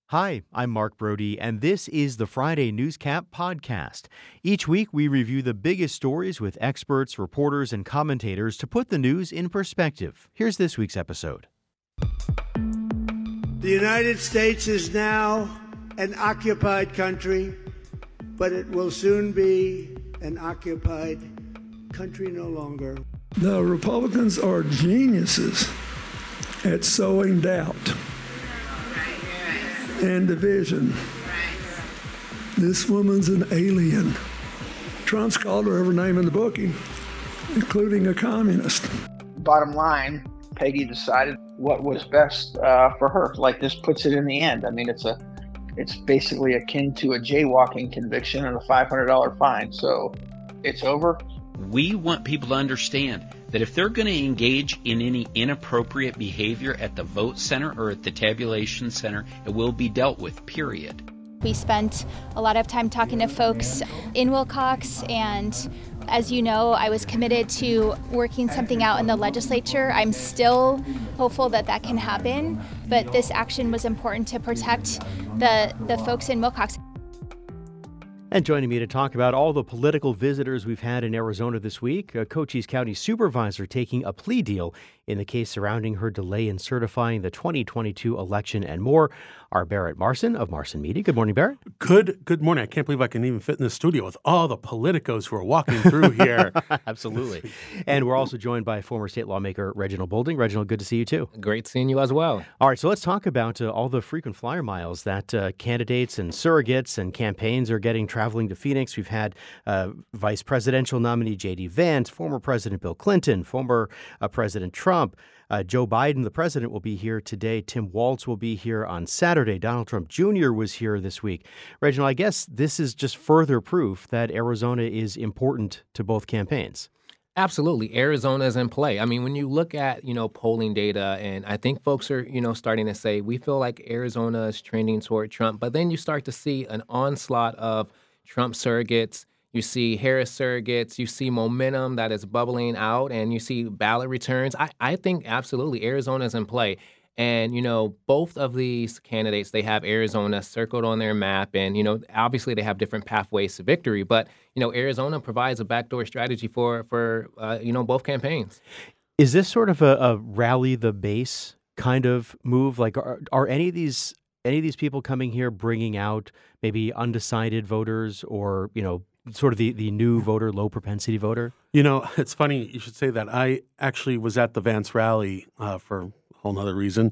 Hi, I'm Mark Brody, and this is the Friday Newscap podcast. Each week, we review the biggest stories with experts, reporters, and commentators to put the news in perspective. Here's this week's episode. The United States is now an occupied country, but it will soon be an occupied country no longer. The Republicans are geniuses at sowing doubt and division. This woman's an alien. Trump's called her every name in the book, including a communist. Bottom line, Peggy decided what was best for her. Like, this puts it in the end. I mean, it's basically akin to a jaywalking conviction and a $500 fine. So it's over. We want people to understand that if they're going to engage in any inappropriate behavior at the vote center or at the tabulation center, it will be dealt with, period. We spent a lot of time talking to folks in Wilcox, and as you know, I was committed to working something out in the legislature. I'm still hopeful that that can happen, but this action was important to protect the folks in Wilcox. And joining me to talk about all the political visitors we've had in Arizona this week, a Cochise County supervisor taking a plea deal in the case surrounding her delay in certifying the 2022 election and more, our Barrett Marson of Marson Media. Good morning, Barrett. Good morning. I can't believe I can even fit in the studio with all the politicos who are walking through here. Absolutely. And we're also joined by former state lawmaker Reginald Boulding. Reginald, good to see you too. Great seeing you as well. All right, so let's talk about all the frequent flyer miles that candidates and surrogates and campaigns are getting traveling to Phoenix. We've had Vice Presidential nominee J.D. Vance, former President Bill Clinton, former President Trump. Joe Biden, the president, will be here today. Tim Walz will be here on Saturday. Donald Trump Jr. was here this week. Reginald, I guess this is just further proof that Arizona is important to both campaigns. Absolutely. Arizona is in play. I mean, when you look at, polling data, and I think folks are, starting to say, we feel like Arizona is trending toward Trump, but then you start to see an onslaught of Trump surrogates. You see Harris surrogates, you see momentum that is bubbling out, and you see ballot returns. I think absolutely Arizona is in play. And, both of these candidates, they have Arizona circled on their map. And, obviously they have different pathways to victory. But, Arizona provides a backdoor strategy for both campaigns. Is this sort of a rally the base kind of move? Like, are any of these people coming here bringing out maybe undecided voters or, sort of the new voter, low propensity voter? It's funny you should say that. I actually was at the Vance rally for a whole nother reason.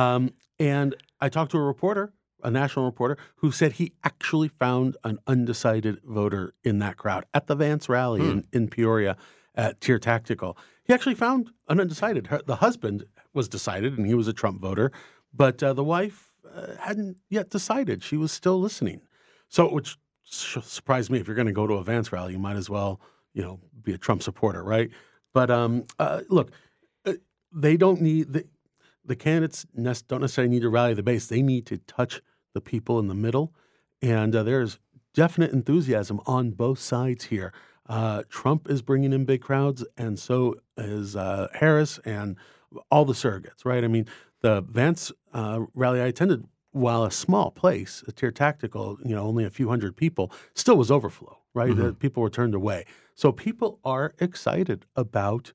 And I talked to a reporter, a national reporter, who said he actually found an undecided voter in that crowd at the Vance rally in Peoria at Tier Tactical. He actually found an undecided. The husband was decided, and he was a Trump voter, but the wife hadn't yet decided. She was still listening. So, which surprised me. If you're going to go to a Vance rally, you might as well, be a Trump supporter, right? But look, they don't need the candidates don't necessarily need to rally the base. They need to touch the people in the middle, and there's definite enthusiasm on both sides here. Trump is bringing in big crowds, and so is Harris and all the surrogates, right? I mean, the Vance rally I attended, while a small place, a Tier Tactical, only a few hundred people, still was overflow, right? Mm-hmm. People were turned away. So people are excited about,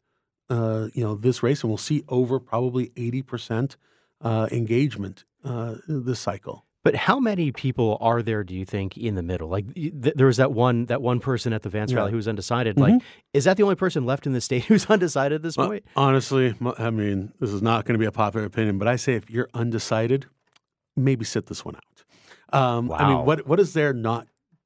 this race, and we'll see over probably 80% engagement this cycle. But how many people are there, do you think, in the middle? Like, there was that one person at the Vance rally who was undecided. Mm-hmm. Like, is that the only person left in the state who's undecided at this point? Honestly, I mean, this is not going to be a popular opinion, but I say if you're undecided, maybe sit this one out. Wow. I mean, what is there not?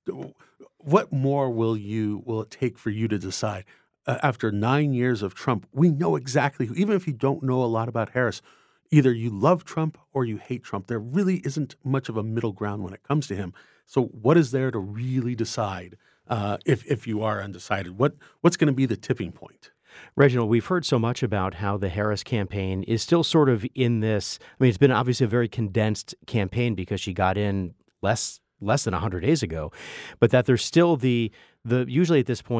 What more will it take for you to decide? After 9 years of Trump, we know exactly, even if you don't know a lot about Harris, either you love Trump or you hate Trump. There really isn't much of a middle ground when it comes to him. So what is there to really decide if you are undecided? What's going to be the tipping point? Reginald, we've heard so much about how the Harris campaign is still sort of in this. I mean, it's been obviously a very condensed campaign because she got in less than 100 days ago, but that there's still the usually at this point,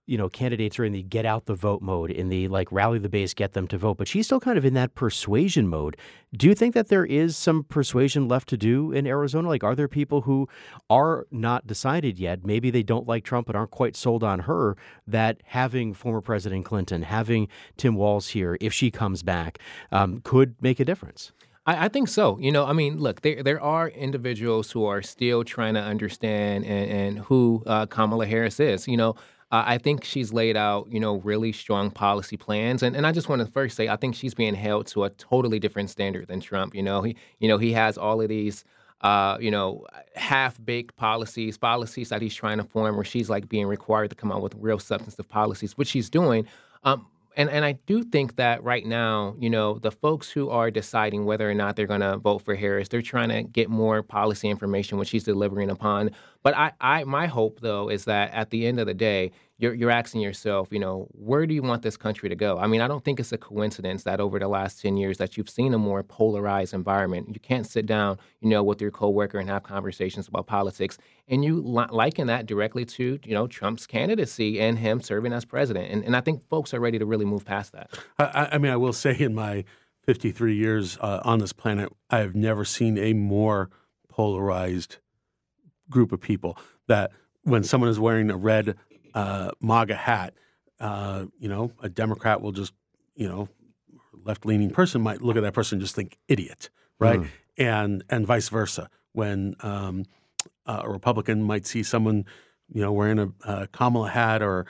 candidates are in the get out the vote mode, in the like rally the base, get them to vote, but she's still kind of in that persuasion mode. Do you think that there is some persuasion left to do in Arizona? Like, are there people who are not decided yet? Maybe they don't like Trump but aren't quite sold on her, that having former President Clinton, having Tim Walz here, if she comes back, could make a difference? I think so. Look, there are individuals who are still trying to understand and who Kamala Harris is. I think she's laid out, really strong policy plans. And I just want to first say, I think she's being held to a totally different standard than Trump. He has all of these, half-baked policies that he's trying to form, where she's like being required to come out with real substantive policies, which she's doing. And I do think that right now, the folks who are deciding whether or not they're going to vote for Harris, they're trying to get more policy information, which she's delivering upon. But my hope, though, is that at the end of the day, you're asking yourself, where do you want this country to go? I mean, I don't think it's a coincidence that over the last 10 years that you've seen a more polarized environment. You can't sit down, with your coworker and have conversations about politics. And you liken that directly to, Trump's candidacy and him serving as president. And I think folks are ready to really move past that. I will say in my 53 years on this planet, I have never seen a more polarized group of people, that when someone is wearing a red MAGA hat, a Democrat will just, left-leaning person might look at that person and just think idiot, right? And vice versa. When a Republican might see someone, wearing a Kamala hat or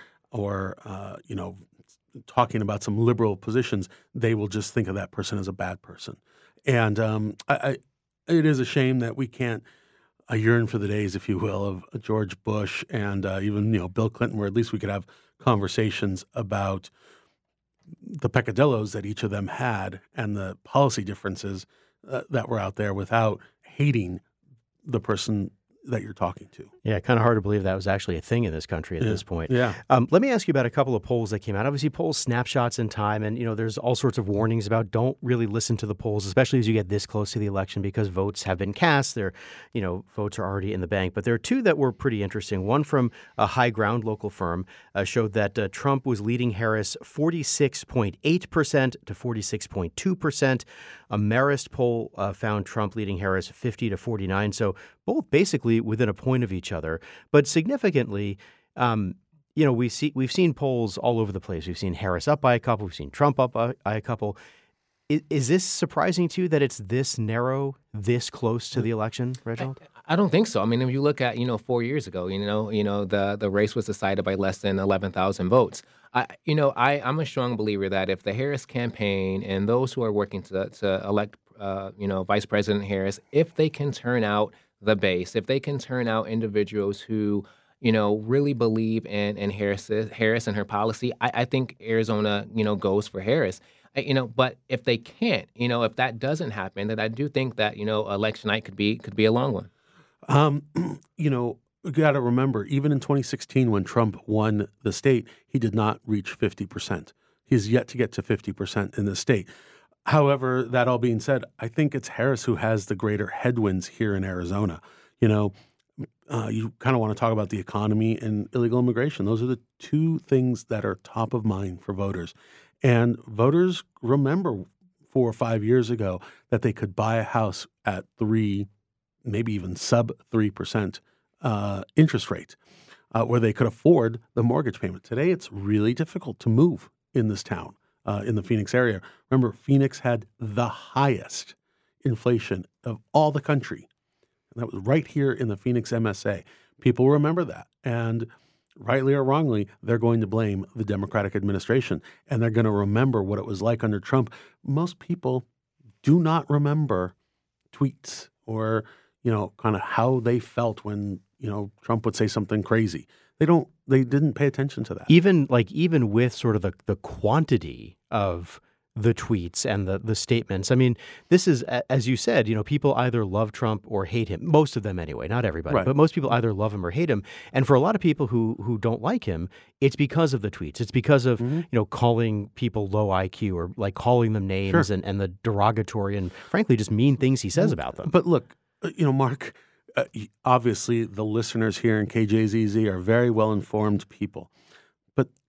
talking about some liberal positions, they will just think of that person as a bad person. And it is a shame that we can't. I yearn for the days, if you will, of George Bush and even Bill Clinton, where at least we could have conversations about the peccadillos that each of them had and the policy differences that were out there without hating the person that you're talking to. Yeah, kind of hard to believe that was actually a thing in this country at this point. Yeah. Let me ask you about a couple of polls that came out. Obviously, polls snapshots in time, and there's all sorts of warnings about don't really listen to the polls, especially as you get this close to the election, because votes have been cast. Votes are already in the bank. But there are two that were pretty interesting. One from a High Ground local firm showed that Trump was leading Harris 46.8% to 46.2%. A Marist poll found Trump leading Harris 50 to 49. So both basically within a point of each other. But significantly, we've seen polls all over the place. We've seen Harris up by a couple. We've seen Trump up by a couple. Is this surprising to you that it's this narrow, this close to the election, Reginald? I don't think so. I mean, if you look at 4 years ago, the race was decided by less than 11,000 votes. I'm a strong believer that if the Harris campaign and those who are working to elect Vice President Harris, if they can turn out the base, if they can turn out individuals who really believe in Harris and her policy, I think Arizona goes for Harris. But if they can't, if that doesn't happen, then I do think that election night could be a long one. You got to remember, even in 2016, when Trump won the state, he did not reach 50%. He's yet to get to 50% in the state. However, that all being said, I think it's Harris who has the greater headwinds here in Arizona. You kind of want to talk about the economy and illegal immigration. Those are the two things that are top of mind for voters. And voters remember 4 or 5 years ago that they could buy a house at 3, maybe even sub 3% interest rate, where they could afford the mortgage payment. Today, it's really difficult to move in this town, in the Phoenix area. Remember, Phoenix had the highest inflation of all the country. And that was right here in the Phoenix MSA. People remember that. And rightly or wrongly, they're going to blame the Democratic administration. And they're going to remember what it was like under Trump. Most people do not remember tweets or, kind of how they felt when, Trump would say something crazy. They didn't pay attention to that. Even with sort of the quantity of the tweets and the statements. I mean, this is, as you said, people either love Trump or hate him. Most of them anyway, not everybody, right. But most people either love him or hate him. And for a lot of people who don't like him, it's because of the tweets. It's because of, calling people low IQ or like calling them names, sure. and the derogatory and frankly just mean things he says about them. But look, Mark, obviously the listeners here in KJZZ are very well-informed people. But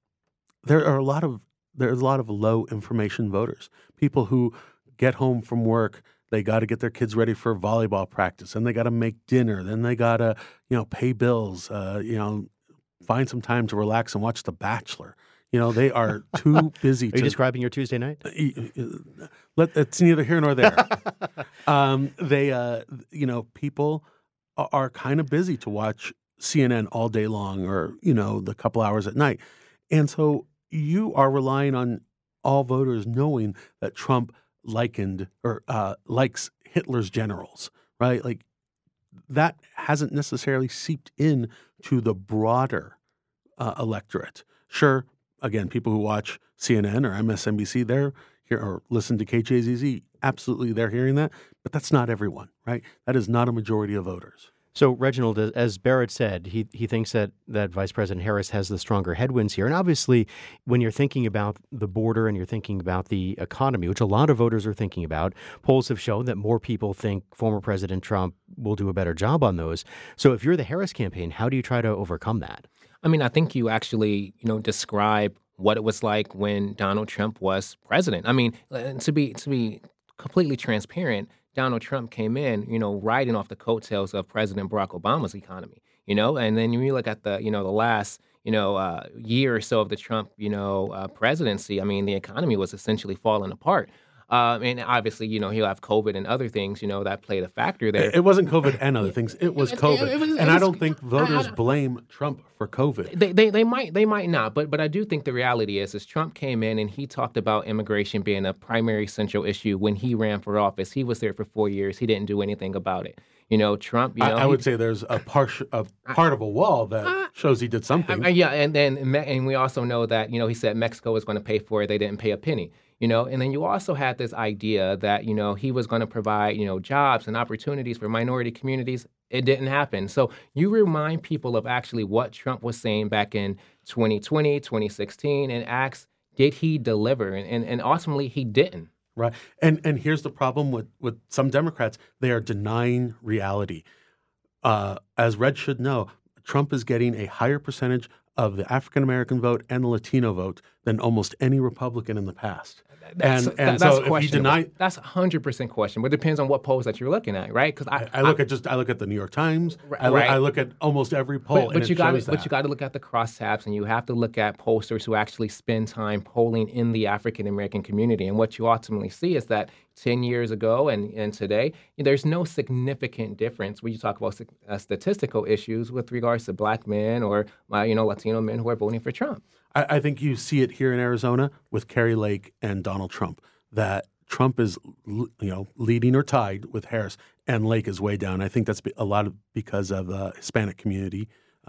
there's a lot of low information voters, people who get home from work. They got to get their kids ready for volleyball practice, and they got to make dinner. Then they got to, pay bills, find some time to relax and watch The Bachelor. They are too busy. Are you describing your Tuesday night? It's neither here nor there. People are kind of busy to watch CNN all day long, or, the couple hours at night. And so you are relying on all voters knowing that Trump likes Hitler's generals, right? Like, that hasn't necessarily seeped in to the broader electorate. Sure, again, people who watch CNN or MSNBC, they're here, or listen to KJZZ, absolutely they're hearing that, but that's not everyone, right? That is not a majority of voters. So, Reginald, as Barrett said, he thinks that Vice President Harris has the stronger headwinds here. And obviously, when you're thinking about the border and you're thinking about the economy, which a lot of voters are thinking about, polls have shown that more people think former President Trump will do a better job on those. So if you're the Harris campaign, how do you try to overcome that? I mean, I think you actually, describe what it was like when Donald Trump was president. I mean, to be completely transparent, Donald Trump came in, riding off the coattails of President Barack Obama's economy, and then when you look at the last, year or so of the Trump, presidency, I mean, the economy was essentially falling apart. And obviously, he'll have COVID and other things, that played a factor there. It wasn't COVID and other things. It was COVID. And I don't think voters blame Trump for COVID. They might not. But I do think the reality is Trump came in and he talked about immigration being a primary central issue when he ran for office. He was there for 4 years. He didn't do anything about it. Trump, I would say there's a part of a wall that shows he did something. And we also know that, he said Mexico was going to pay for it. They didn't pay a penny. And then you also had this idea that, he was going to provide, jobs and opportunities for minority communities. It didn't happen. So you remind people of actually what Trump was saying back in 2020, 2016, and ask, did he deliver? And ultimately, he didn't. Right. And here's the problem with some Democrats. They are denying reality. As Red should know, Trump is getting a higher percentage of the African-American vote and the Latino vote than almost any Republican in the past. That's so questionable. If you deny, that's 100% questionable. It depends on what polls that you're looking at, right? Because I look at the New York Times. Right. I look at almost every poll, but you got to look at the crosstabs, and you have to look at pollsters who actually spend time polling in the African American community. And what you ultimately see is that 10 years ago and today, there's no significant difference when you talk about statistical issues with regards to Black men or Latino men who are voting for Trump. I think you see it here in Arizona with Kari Lake and Donald Trump, that Trump is, leading or tied with Harris, and Lake is way down. I think that's a lot of because of the Hispanic community,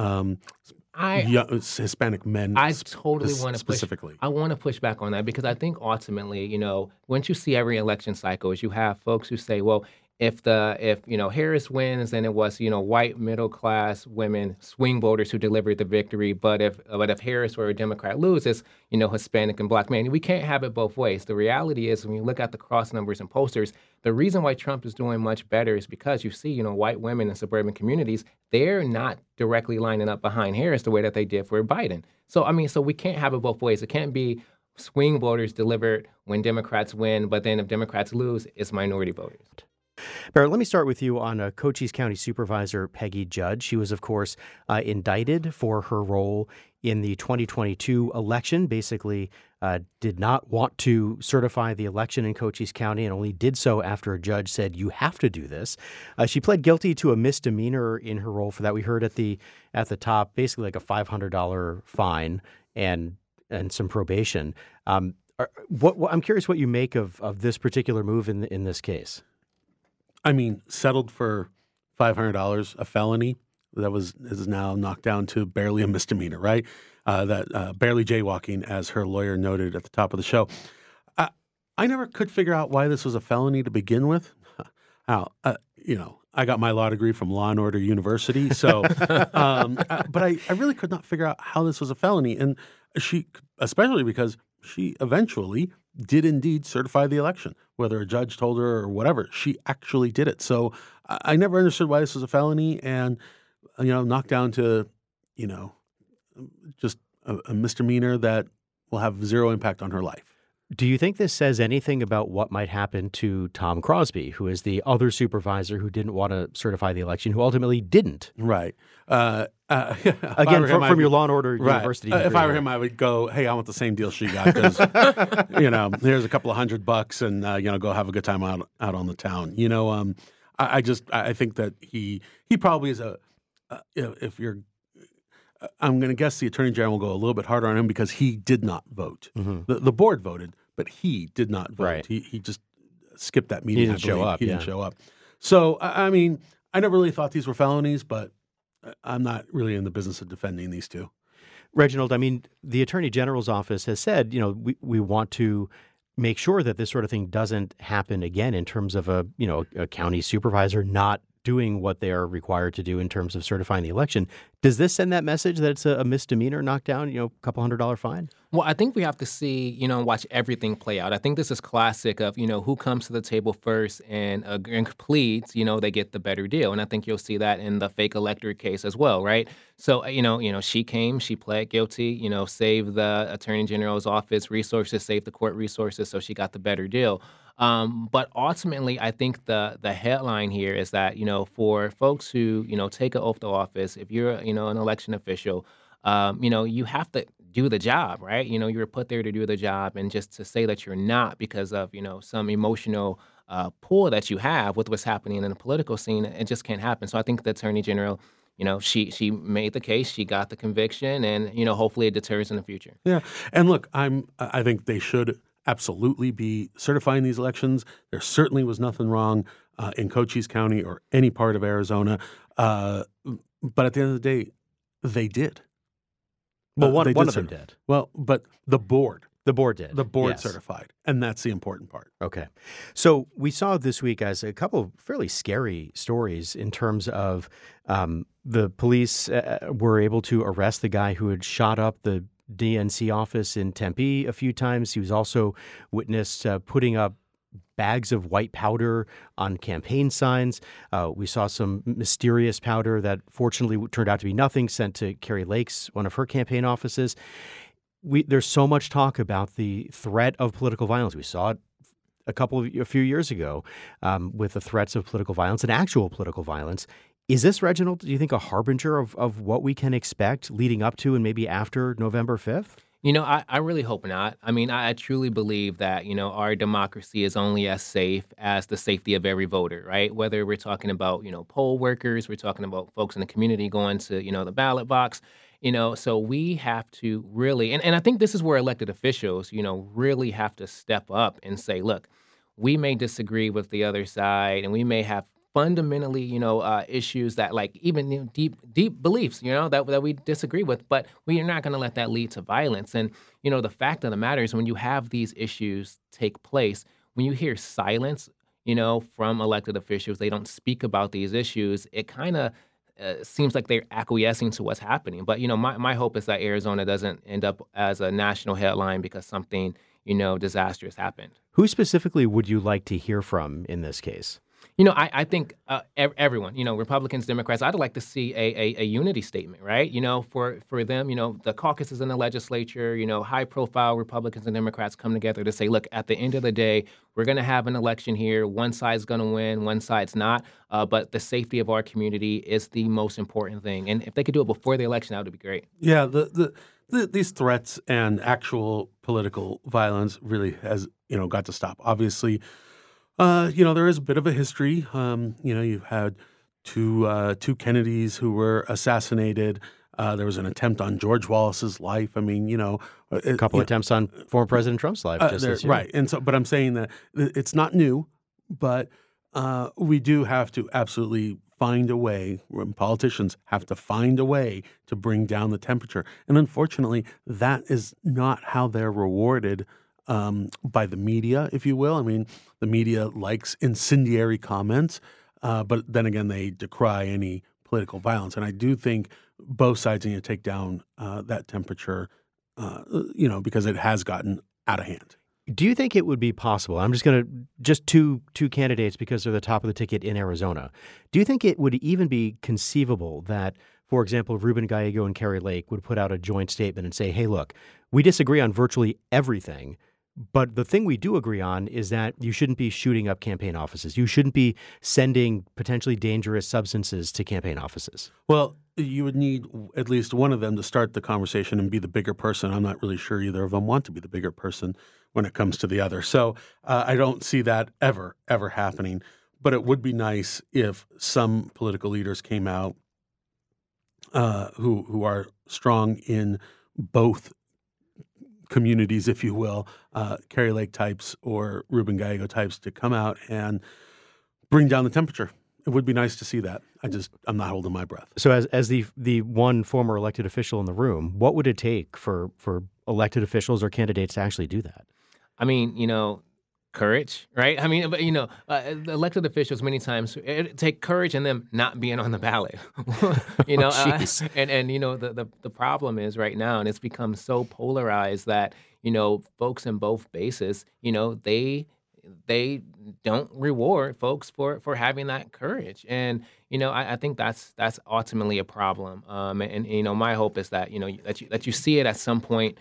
Hispanic men. I totally want to specifically. I want to push back on that because I think ultimately, once you see every election cycle, is you have folks who say, well, if Harris wins, then it was white middle class women, swing voters who delivered the victory. But if Harris or a Democrat loses, Hispanic and Black men, we can't have it both ways. The reality is, when you look at the cross numbers and posters, the reason why Trump is doing much better is because you see, white women in suburban communities, they're not directly lining up behind Harris the way that they did for Biden. So we can't have it both ways. It can't be swing voters delivered when Democrats win, but then if Democrats lose, it's minority voters. Barrett, let me start with you on Cochise County Supervisor Peggy Judd. She was, of course, indicted for her role in the 2022 election, basically did not want to certify the election in Cochise County and only did so after a judge said, you have to do this. She pled guilty to a misdemeanor in her role for that. We heard at the top, basically like a $500 fine and some probation. I'm curious what you make of this particular move in this case. I mean, settled for $500, a felony is now knocked down to barely a misdemeanor, right? Barely jaywalking, as her lawyer noted at the top of the show. I never could figure out why this was a felony to begin with. I got my law degree from Law and Order University, so but I really could not figure out how this was a felony, and especially because she eventually did indeed certify the election, whether a judge told her or whatever. She actually did it. So I never understood why this was a felony and, knocked down to, just a misdemeanor that will have zero impact on her life. Do you think this says anything about what might happen to Tom Crosby, who is the other supervisor who didn't want to certify the election, who ultimately didn't? Right. Again, from your Law and Order University degree. If I were him, I would go, hey, I want the same deal she got because, here's a couple of $100 and, go have a good time out on the town. I think that he probably is I'm going to guess the Attorney General will go a little bit harder on him because he did not vote. Mm-hmm. The board voted, but he did not vote. Right. He just skipped that meeting. He didn't show up. He didn't show up. So, I never really thought these were felonies, but I'm not really in the business of defending these two. Reginald, the Attorney General's office has said, we want to make sure that this sort of thing doesn't happen again in terms of a county supervisor not doing what they are required to do in terms of certifying the election. Does this send that message that it's a misdemeanor, knock down, a couple $100 fine? Well, I think we have to see, watch everything play out. I think this is classic of, who comes to the table first and pleads, they get the better deal. And I think you'll see that in the fake electorate case as well, right? So, she came, she pled guilty, saved the Attorney General's office resources, saved the court resources, so she got the better deal. But ultimately, I think the headline here is that, for folks who, take an oath of office, if you're, an election official, you have to do the job, right? You were put there to do the job, and just to say that you're not because of, some emotional pull that you have with what's happening in the political scene, it just can't happen. So I think the Attorney General, she made the case, she got the conviction, and, hopefully it deters in the future. Yeah. And look, I think they should absolutely be certifying these elections. There certainly was nothing wrong in Cochise County or any part of Arizona. But at the end of the day, they did. Well, one of them did. Well, but the board. The board did. The board yes. certified. And that's the important part. Okay. So we saw this week as a couple of fairly scary stories in terms of the police were able to arrest the guy who had shot up the DNC office in Tempe a few times. He was also witnessed putting up bags of white powder on campaign signs. We saw some mysterious powder that fortunately turned out to be nothing, sent to Carrie Lake's, one of her campaign offices. There's so much talk about the threat of political violence. We saw it a few years ago with the threats of political violence and actual political violence. Is this, Reginald, do you think, a harbinger of what we can expect leading up to and maybe after November 5th? I really hope not. I truly believe that, our democracy is only as safe as the safety of every voter, right? Whether we're talking about, poll workers, we're talking about folks in the community going to, the ballot box, so we have to really, and I think this is where elected officials, really have to step up and say, look, we may disagree with the other side and we may have fundamentally, issues that like even deep beliefs, that we disagree with, but we are not going to let that lead to violence. And, the fact of the matter is when you have these issues take place, when you hear silence, from elected officials, they don't speak about these issues, it kind of seems like they're acquiescing to what's happening. But, my hope is that Arizona doesn't end up as a national headline because something, disastrous happened. Who specifically would you like to hear from in this case? I think everyone, Republicans, Democrats, I'd like to see a unity statement, right? For them, the caucuses in the legislature, high-profile Republicans and Democrats come together to say, look, at the end of the day, we're going to have an election here. One side's going to win, one side's not. But the safety of our community is the most important thing. And if they could do it before the election, that would be great. Yeah, these threats and actual political violence really has, got to stop. Obviously, there is a bit of a history. You've had two Kennedys who were assassinated. There was an attempt on George Wallace's life. A couple attempts on former President Trump's life just this year. Right. And so, but I'm saying that it's not new, but we do have to absolutely find a way, politicians have to find a way to bring down the temperature. And unfortunately, that is not how they're rewarded by the media, if you will. The media likes incendiary comments, but then again, they decry any political violence. And I do think both sides need to take down that temperature, because it has gotten out of hand. Do you think it would be possible? I'm just going to two candidates because they're the top of the ticket in Arizona. Do you think it would even be conceivable that for example, Ruben Gallego and Kari Lake would put out a joint statement and say, hey, look, we disagree on virtually everything, but the thing we do agree on is that you shouldn't be shooting up campaign offices. You shouldn't be sending potentially dangerous substances to campaign offices. Well, you would need at least one of them to start the conversation and be the bigger person. I'm not really sure either of them want to be the bigger person when it comes to the other. So I don't see that ever happening. But it would be nice if some political leaders came out who are strong in both communities, if you will, Kari Lake types or Ruben Gallego types, to come out and bring down the temperature. It would be nice to see that. I'm not holding my breath. So as the one former elected official in the room, what would it take for elected officials or candidates to actually do that? I mean, courage, right? I mean, but the elected officials many times it take courage in them not being on the ballot. The problem is right now, and it's become so polarized that folks in both bases, they don't reward folks for having that courage, and I think that's ultimately a problem. My hope is that that you see it at some point,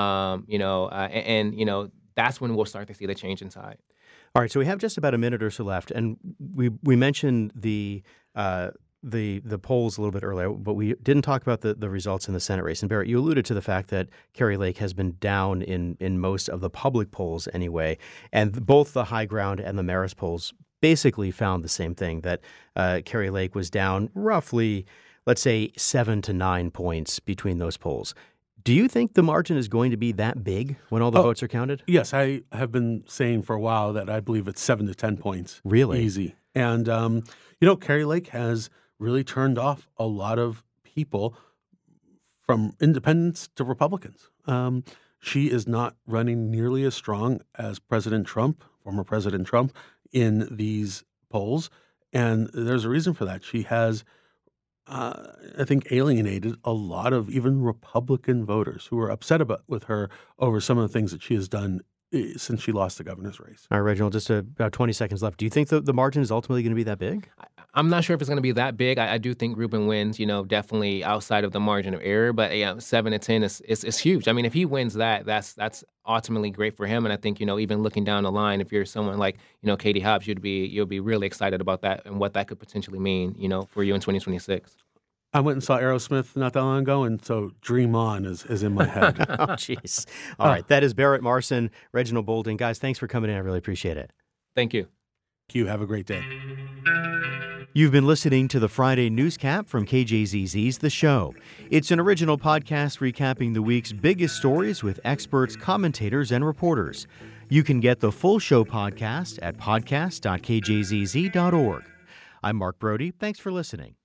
that's when we'll start to see the change inside. All right, so we have just about a minute or so left, and we mentioned the polls a little bit earlier, but we didn't talk about the results in the Senate race. And Barrett, you alluded to the fact that Kari Lake has been down in most of the public polls anyway, and both the High Ground and the Marist polls basically found the same thing, that Kari Lake was down roughly, let's say, 7 to 9 points between those polls. Do you think the margin is going to be that big when all the votes are counted? Yes, I have been saying for a while that I believe it's 7 to 10 points. Really? Easy. And, Kari Lake has really turned off a lot of people from independents to Republicans. She is not running nearly as strong as former President Trump, in these polls. And there's a reason for that. She has I think, alienated a lot of even Republican voters who are upset with her over some of the things that she has done since she lost the governor's race. All right, Reginald, just about 20 seconds left. Do you think the margin is ultimately going to be that big? I'm not sure if it's going to be that big. I do think Ruben wins, definitely outside of the margin of error. But 7 to 10 is huge. I mean, if he wins that's ultimately great for him. And I think, even looking down the line, if you're someone like, Katie Hobbs, you'll be really excited about that and what that could potentially mean, for you in 2026. I went and saw Aerosmith not that long ago, and so Dream On is in my head. Oh, jeez. All right. That is Barrett Marson, Reginald Bolding. Guys, thanks for coming in. I really appreciate it. Thank you. Thank you. Have a great day. You've been listening to the Friday Newscap from KJZZ's The Show. It's an original podcast recapping the week's biggest stories with experts, commentators, and reporters. You can get the full show podcast at podcast.kjzz.org. I'm Mark Brody. Thanks for listening.